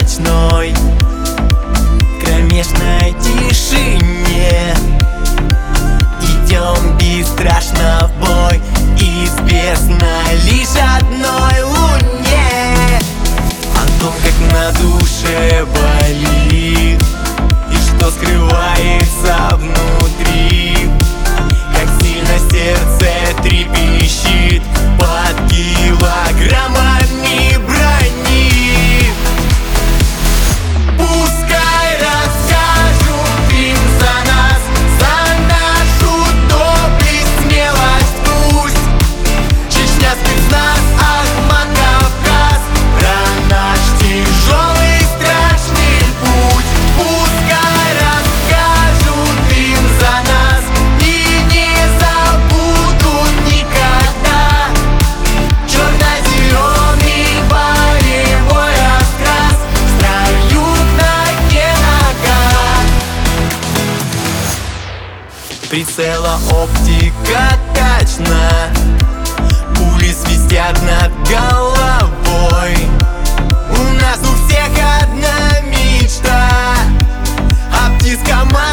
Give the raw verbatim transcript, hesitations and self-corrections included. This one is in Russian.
ночной, в кромешной тишине идем бесстрашно в бой, известно лишь одной луне о том, как на душе болит и что скрывается внутри, как сильно сердце трепещет под килограммами брони. Пускай расскажут им за нас, за нашу доблесть, смелость, пусть Чечня, спецназ, Ахмат, Кавказ, про наш тяжелый страшный путь. Пускай расскажут им за нас и не забудут никогда черно-зеленый боевой раскрас в строю к ноге нога. Прицела оптика точна, пули свистят над головой. У нас у всех одна мечта, а птиц команда